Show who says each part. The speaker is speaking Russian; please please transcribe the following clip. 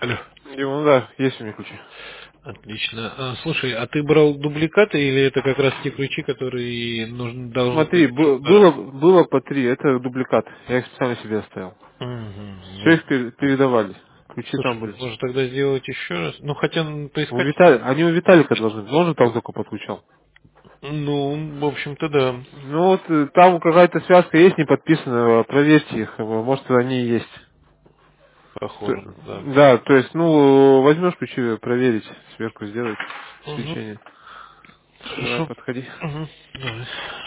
Speaker 1: Алло.
Speaker 2: Ну да, есть у меня ключи.
Speaker 1: Отлично. Слушай, а ты брал дубликаты или это как раз те ключи, которые нужны, должны
Speaker 2: Смотри,
Speaker 1: быть, чтобы
Speaker 2: было по три, это дубликат. Я их специально себе оставил. Все их
Speaker 1: Ясно.
Speaker 2: передавали. Ключи там
Speaker 1: Слушай,
Speaker 2: были.
Speaker 1: может тогда сделать еще раз? Ну, хотя поискать...
Speaker 2: Они у Виталика должны быть. Он же там только подключал.
Speaker 1: Ну, в общем-то, да.
Speaker 2: Ну вот там какая-то связка есть, не подписана, проверьте их, может они и есть.
Speaker 1: Похоже, да.
Speaker 2: Да, то есть, ну, возьмешь ключи, проверить, сверху сделать
Speaker 1: Угу.
Speaker 2: исключение. Давай,
Speaker 1: Хорошо.
Speaker 2: подходи.
Speaker 1: Угу. Давай.